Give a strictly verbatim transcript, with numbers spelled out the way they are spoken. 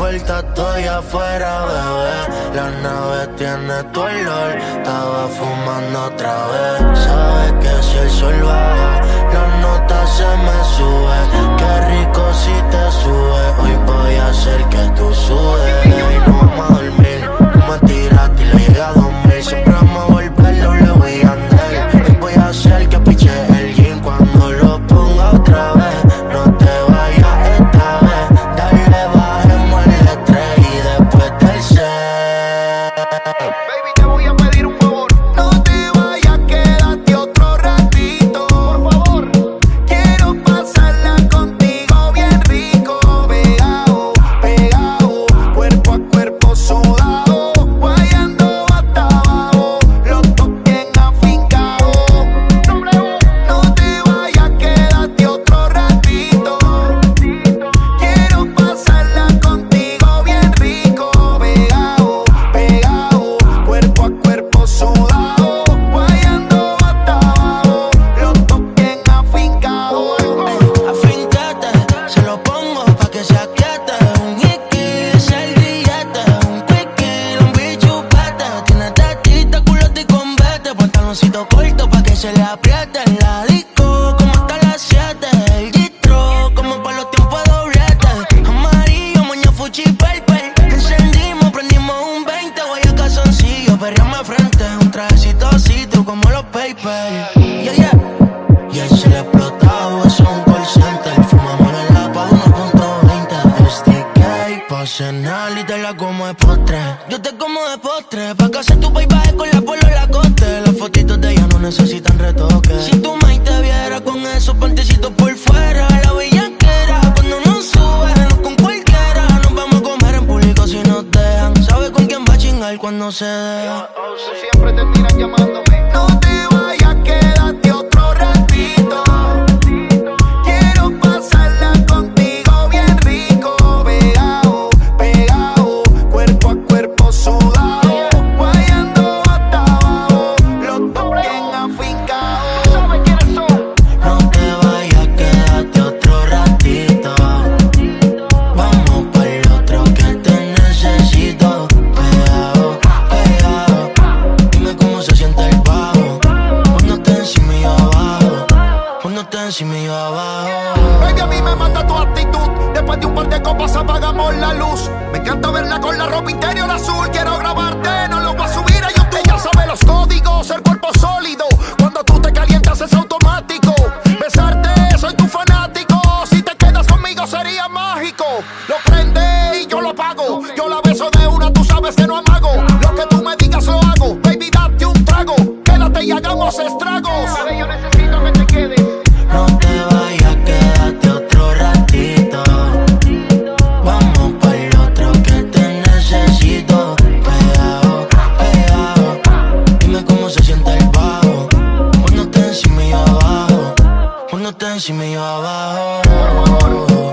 vuelta, estoy afuera, bebé. La nave tiene tu olor, estaba fumando otra vez. Sabes que si el sol baja, la nota se me sube. Qué rico si te sube, hoy voy a hacer que tú sudes. Y no vamos a dormir, tú me tiraste y le llegué a dormir. Siempre vamos a volver, doble voy a andar. Hoy voy a hacer que piche el jean cuando lo ponga otra vez. No te vayas esta vez, dale, bajemos el estrés y después del set. Baby, te voy a pedir un favor. No te vayas, quédate otro ratito. Por favor. Quiero pasarla contigo bien rico. Pegado, pegado, cuerpo a cuerpo sudado. Guayando hasta abajo, los dos bien afincados. No te vayas, quédate otro ratito. Quiero pasarla contigo bien rico. Pegado, pegado, cuerpo a cuerpo sudado. Guayando hasta abajo, los dos bien afincados. Afincate, se lo pongo pa' que se aquiete. Un hiki, servillete, un quickie, un bichupete. Tiene tetita, culote y convete. Pantaloncito corto pa' que se le apriete. En la disco, como hasta las siete. El distro, como pa' los tiempos de doblete. Amarillo, moña, fuchi, purple. Encendimos, prendimos un veinte. Voy a calzoncillo, perreamos frente. Un trajecito citro como los papers. Yeah, yeah. Y él se le explotado, eso es un call center. Fumamos en la pa' uno punto veinte. S D K, pa' cenar y te la como de postre. Yo te como de postre, pa' que hacer tu paisaje con la polo la coste. Las fotitos de ella no necesitan retoque. Si tu maíz te viera con esos pantecitos por fuera, la bellaquera, cuando nos sube, no con cualquiera. Nos vamos a comer en público si nos dejan. ¿Sabe con quién va a chingar cuando se deja? Siempre terminan llamándome. No te vayas, quédate otro ratito. Quiero pasarla contigo bien rico. Pegado, pegado, cuerpo a cuerpo sudado. Guayando hasta abajo, los dos bien afincados. ¿Sabes quiénes son? No te vayas, quédate otro ratito. Vamos pa'l otro que te necesito. Pegado, pegado, dime cómo se siente el bajo. Ponte encima y yo abajo, ponte encima y yo abajo. Baby, a mí me mata tu actitud. Después de un par de copas apagamos la luz. Me encanta verla con la ropa interior azul. Quiero grabarte, no lo voy a subir a YouTube. Ella sabe los códigos, el cuerpo sólido. Cuando tú te calientas es automático. Besarte, soy tu fanático. Si te quedas conmigo sería mágico. Lo prende y yo lo apago. Yo la beso de una, tú sabes que no amago. Lo que tú me digas lo hago. Baby, date un trago. Quédate y hagamos estragos. Yo necesito que te quedes. No te vayas, quédate otro ratito. Vamos pa'l otro que te necesito. Pegado, pegado, dime cómo se siente el bajo. Ponte encima y yo abajo, ponte encima y yo abajo.